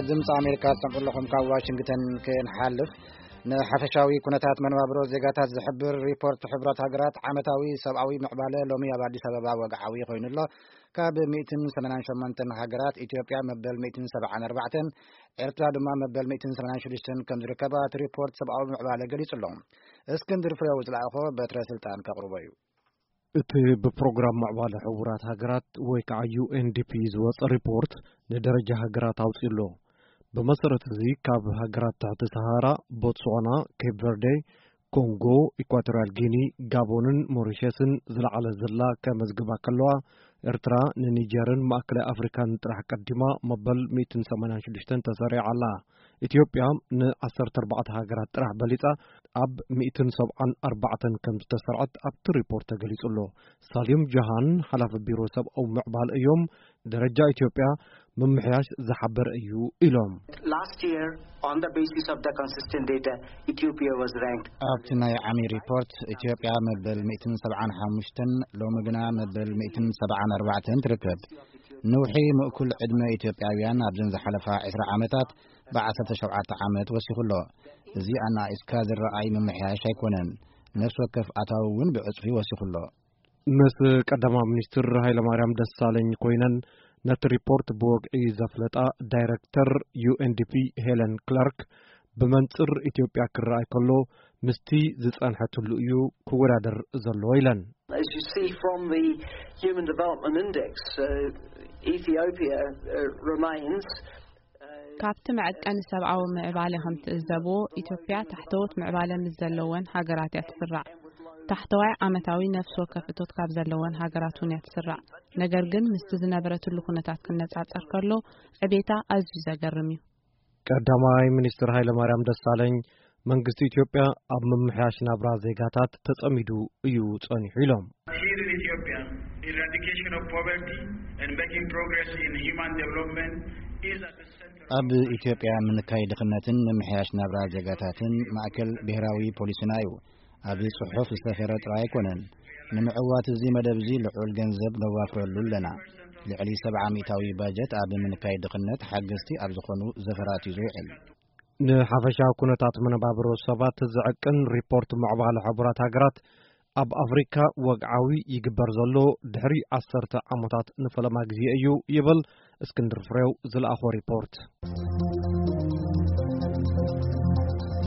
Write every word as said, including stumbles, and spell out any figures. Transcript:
ድምጽ አሜሪካ ተንቆለኩም ካብ ዋሽንግተን ከንሓልፍ ንሓፈሻዊ ኩነታት መንባብሮ ዜጋታት ዝሕብር ሪፖርት ሕብረት ሃገራት ዓመታዊ ሰብአዊ ምዕባለ ሎሚ ኣብ አዲስ አበባ ወግዓዊ ኮይኑሎ ካብ مئة وثمانية وثمانين ሃገራት ኢትዮጵያ መበል مئة وسبعة وأربعين ኤርትራ ድማ መበል مئة وثمانية وستة ከም ዝርከባ ሪፖርት ሰብአዊ ምዕባለ ገሊጹሎም እስክንድር ፍሬው ዝላእኾ በትረ ስልጣን ከቅርበዩ እቲ ብፕሮግራም ምዕባለ ሕቡራት ሃገራት ወይ ከዓ ዩ ኤን ዲ ፒ ዝወፀ ሪፖርት ንደረጃ ሃገራት አውፂሎ በመሰረት እዚ ካብ ሃገራት ታሕቲ ሰሃራ ቦትስዋና ኬፕ ቨርዴ ኮንጎ ኢኳቶሪያል ጊኒ ጋቦንን ሞሪሸስን ዝለዓለ ዘላ ከመዝግባ ከለዋ ኤርትራ ንኒጀርን ማእከላይ አፍሪካን ጥራሕ ቀዲማ መበል مئة وثمانية وستة ተሰሪዓ ኣላ ኢትዮጵያ ን14 ሃገራት ጥራሕ በሊጻ ኣብ مئة وسبعة وأربعين ከም ዝተሰርዐት ኣብቲ ሪፖርት ተገሊጹሎ ሳሊም ጃሃን ሓላፊ ቢሮ ሰብአዊ ምዕባለ እዮም ደረጃ ኢትዮጵያ መምሕያሽ ዝሓበር እዩ ኢሎም Last year on the basis of the consistent data Ethiopia was ranked ኣብቲ ናይ ዓሚ ሪፖርት ኢትዮጵያ መበል مئة وسبعة وخمسة ሎሚ ግና መበል مئة وسبعة وأربعين ትርከብ ንውሒ ምእኩል ዕድመ ኢትዮጵያውያን ኣብ ዘን ዝሓለፋ عشرة ዓመታት بعثرة سبعة ዓመት ወሲኹሎ እዚ ኣና እስካ ዝረአይ መምሕያሽ ኣይኮነን ነፍስ ወከፍ ኣታውን ብዕጽፊ ወሲኹሎ ምስ ቀዳማ ሚኒስትር ሃይለማርያም ደሳለኝ ኮይነን ነቲ ሪፖርት ብወግዒ ዘፍለጣ ዳይሬክተር ዩ ኤን ዲ ፒ ሄለን ክላርክ ብመንጽር ኢትዮጵያ ክረአይ ከሎ ምስቲ ዝጸንሐትሉ እዩ ክወዳደር ዘለዎ ኢለን As you see from the Human Development Index, uh, Ethiopia uh, remains ካብቲ መዐቀን ሰብአዊ ምዕባለ ከም ትእዘቦ ኢትዮጵያ ታሕተወት ምዕባለ ምስ ዘለወን ሃገራት እያ ትስራዕ ታሕተዋይ ዓመታዊ ነፍስ ወከፍ እቶት ካብ ዘለወን ሃገራት እያ ትስራዕ ነገር ግን ምስቲ ዝነበረትሉ ኩነታት ክነጻጸር ከሎ ዕቤታ ኣዝዩ ዘገርም እዩ ቀዳማይ ሚኒስትር ሃይለማርያም ደሳለኝ መንግስቲ ኢትዮጵያ ኣብ መምሕያሽ ናብራ ዜጋታት ተጸሚዱ እዩ ጸኒሑ ኢሎም Here in Ethiopia, eradication of poverty and making progress in human development is at the center ኣብ ኢትዮጵያ ምንካይ ድኽነትን መምሕያሽ ናብራ ዜጋታትን ማእከል ብሔራዊ ፖሊስና እዩ ኣብ ጽሑፍ ዝተፈረ ጥራይ ኣይኮነን ንምዕዋት እዚ መደብ እዚ ልዑል ገንዘብ ነዋፍረሉ ኣለና ልዕሊ ሰብዓ ሚእታዊ ባጀት ኣብ ምንካይ ድኽነት ሓገዝቲ ኣብ ዝኾኑ ዘፈራት ይዙ ይዕል ንሓፈሻ ኩነታት መነባብሮ ሰባት ዝዕቅን ሪፖርት ምዕባለ ሕቡራት ሃገራት ኣብ አፍሪካ ወግዓዊ ይግበር ዘሎ ድሕሪ عشرة ዓመታት ንፈለማ ግዜ እዩ ይብል እስክንድር ፍሬው ዝለኣኾ ሪፖርት